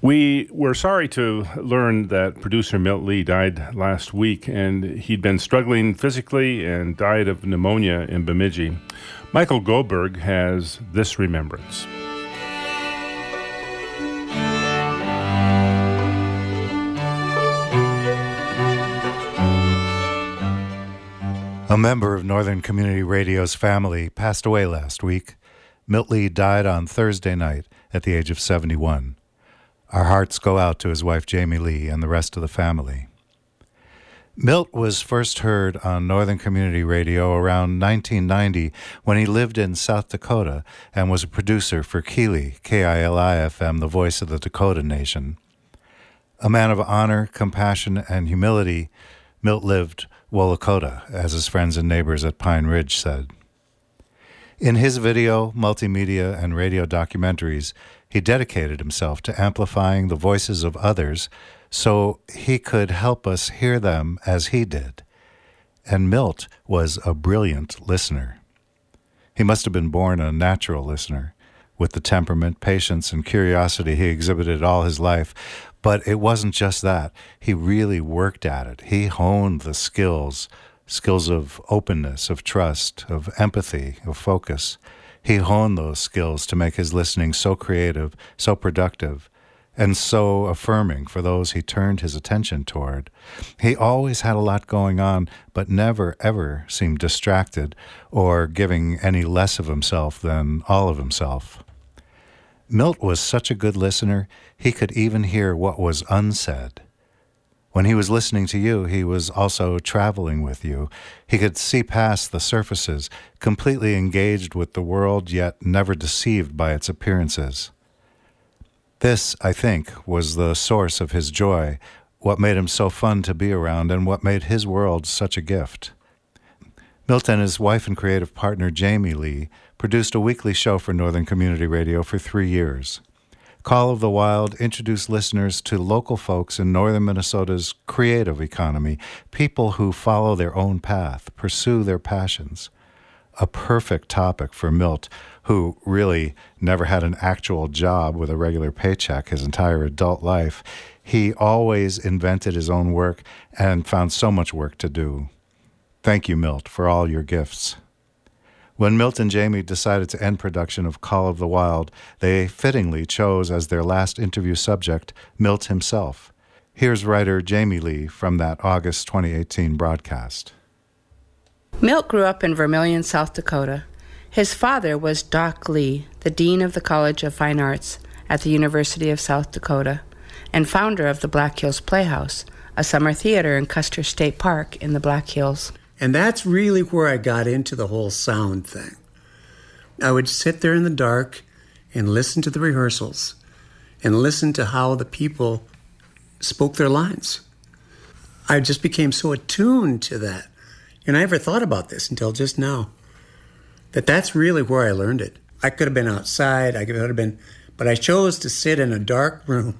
We were sorry to learn that producer Milt Lee died last week, and he'd been struggling physically and died of pneumonia in Bemidji. Michael Goldberg has this remembrance. A member of Northern Community Radio's family passed away last week. Milt Lee died on Thursday night at the age of 71. Our hearts go out to his wife Jamie Lee and the rest of the family. Milt was first heard on Northern Community Radio around 1990 when he lived in South Dakota and was a producer for Keeley, KILI-FM, the voice of the Dakota Nation. A man of honor, compassion, and humility, Milt lived Wolacota, as his friends and neighbors at Pine Ridge said. In his video, multimedia, and radio documentaries, he dedicated himself to amplifying the voices of others so he could help us hear them as he did. And Milt was a brilliant listener. He must have been born a natural listener, with the temperament, patience, and curiosity he exhibited all his life. But it wasn't just that. He really worked at it. He honed the skills of openness, of trust, of empathy, of focus. He honed those skills to make his listening so creative, so productive, and so affirming for those he turned his attention toward. He always had a lot going on, but never, ever seemed distracted or giving any less of himself than all of himself. Milt was such a good listener, he could even hear what was unsaid. When he was listening to you, he was also traveling with you. He could see past the surfaces, completely engaged with the world, yet never deceived by its appearances. This, I think, was the source of his joy, what made him so fun to be around, and what made his world such a gift. Milt and his wife and creative partner, Jamie Lee, produced a weekly show for Northern Community Radio for 3 years. Call of the Wild introduced listeners to local folks in northern Minnesota's creative economy, people who follow their own path, pursue their passions. A perfect topic for Milt, who really never had an actual job with a regular paycheck his entire adult life. He always invented his own work and found so much work to do. Thank you, Milt, for all your gifts. When Milt and Jamie decided to end production of Call of the Wild, they fittingly chose as their last interview subject Milt himself. Here's writer Jamie Lee from that August 2018 broadcast. Milt grew up in Vermilion, South Dakota. His father was Doc Lee, the Dean of the College of Fine Arts at the University of South Dakota, and founder of the Black Hills Playhouse, a summer theater in Custer State Park in the Black Hills. And that's really where I got into the whole sound thing. I would sit there in the dark and listen to the rehearsals and listen to how the people spoke their lines. I just became so attuned to that. And I never thought about this until just now. That's really where I learned it. I could have been outside, but I chose to sit in a dark room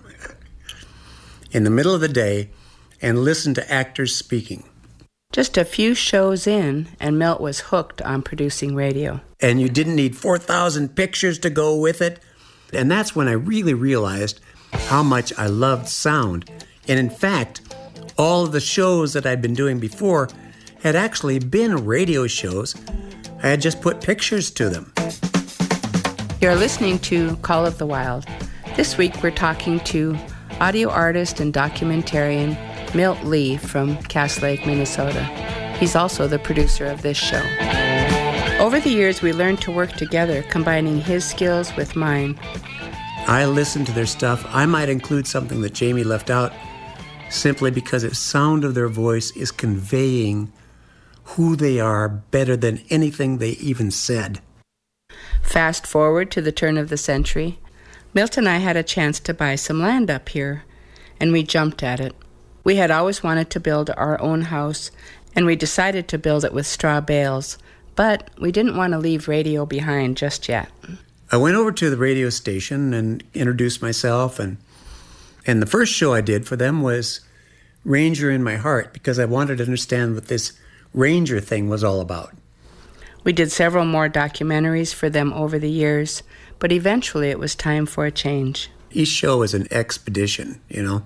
in the middle of the day and listen to actors speaking. Just a few shows in, and Milt was hooked on producing radio. And you didn't need 4,000 pictures to go with it. And that's when I really realized how much I loved sound. And in fact, all of the shows that I'd been doing before had actually been radio shows. I had just put pictures to them. You're listening to Call of the Wild. This week we're talking to audio artist and documentarian Milt Lee from Cass Lake, Minnesota. He's also the producer of this show. Over the years, we learned to work together, combining his skills with mine. I listened to their stuff. I might include something that Jamie left out simply because the sound of their voice is conveying who they are better than anything they even said. Fast forward to the turn of the century, Milt and I had a chance to buy some land up here, and we jumped at it. We had always wanted to build our own house, and we decided to build it with straw bales, but we didn't want to leave radio behind just yet. I went over to the radio station and introduced myself, and the first show I did for them was Ranger in My Heart, because I wanted to understand what this Ranger thing was all about. We did several more documentaries for them over the years, but eventually it was time for a change. Each show is an expedition, you know.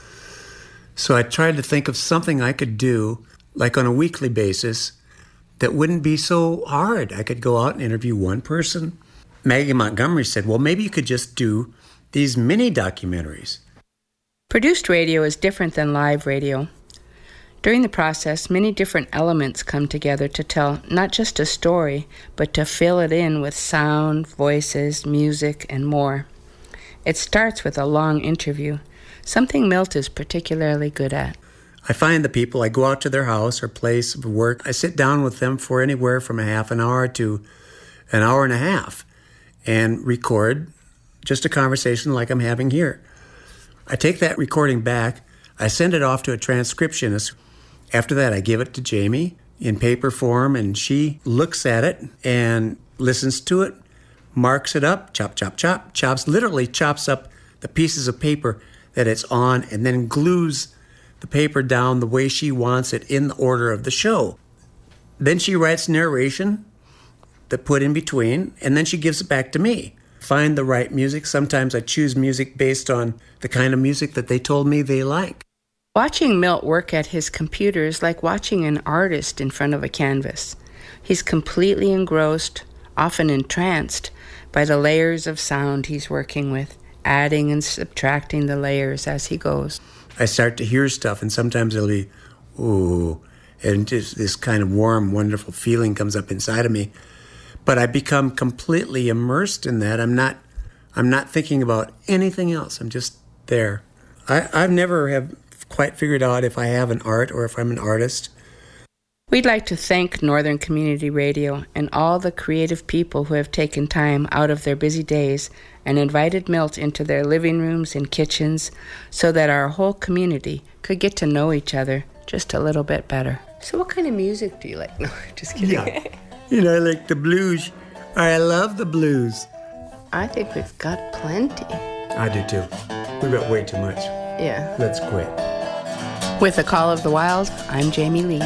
So I tried to think of something I could do, like on a weekly basis, that wouldn't be so hard. I could go out and interview one person. Maggie Montgomery said, well, maybe you could just do these mini documentaries. Produced radio is different than live radio. During the process, many different elements come together to tell not just a story, but to fill it in with sound, voices, music, and more. It starts with a long interview, something Milt is particularly good at. I find the people, I go out to their house or place of work. I sit down with them for anywhere from a half an hour to an hour and a half and record just a conversation like I'm having here. I take that recording back, I send it off to a transcriptionist. After that, I give it to Jamie in paper form, and she looks at it and listens to it, marks it up, chop, chop, chop, literally chops up the pieces of paper that it's on, and then glues the paper down the way she wants it in the order of the show. Then she writes narration that put in between, and then she gives it back to me. Find the right music. Sometimes I choose music based on the kind of music that they told me they like. Watching Milt work at his computer is like watching an artist in front of a canvas. He's completely engrossed, often entranced, by the layers of sound he's working with, adding and subtracting the layers as he goes. I start to hear stuff, and sometimes it'll be, ooh, and just this kind of warm, wonderful feeling comes up inside of me. But I become completely immersed in that. I'm not thinking about anything else. I'm just there. I've never have quite figured out if I have an art or if I'm an artist. We'd like to thank Northern Community Radio and all the creative people who have taken time out of their busy days and invited Milt into their living rooms and kitchens so that our whole community could get to know each other just a little bit better. So what kind of music do you like? No, just kidding. Yeah. I like the blues. I love the blues. I think we've got plenty. I do too. We've got way too much. Yeah. Let's quit. With The Call of the Wild, I'm Jamie Lee.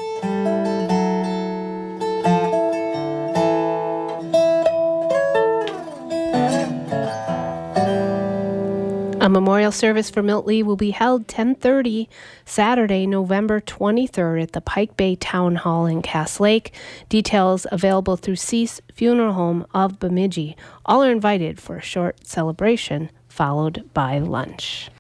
A memorial service for Milt Lee will be held 10:30 Saturday, November 23rd at the Pike Bay Town Hall in Cass Lake. Details available through Cease Funeral Home of Bemidji. All are invited for a short celebration followed by lunch.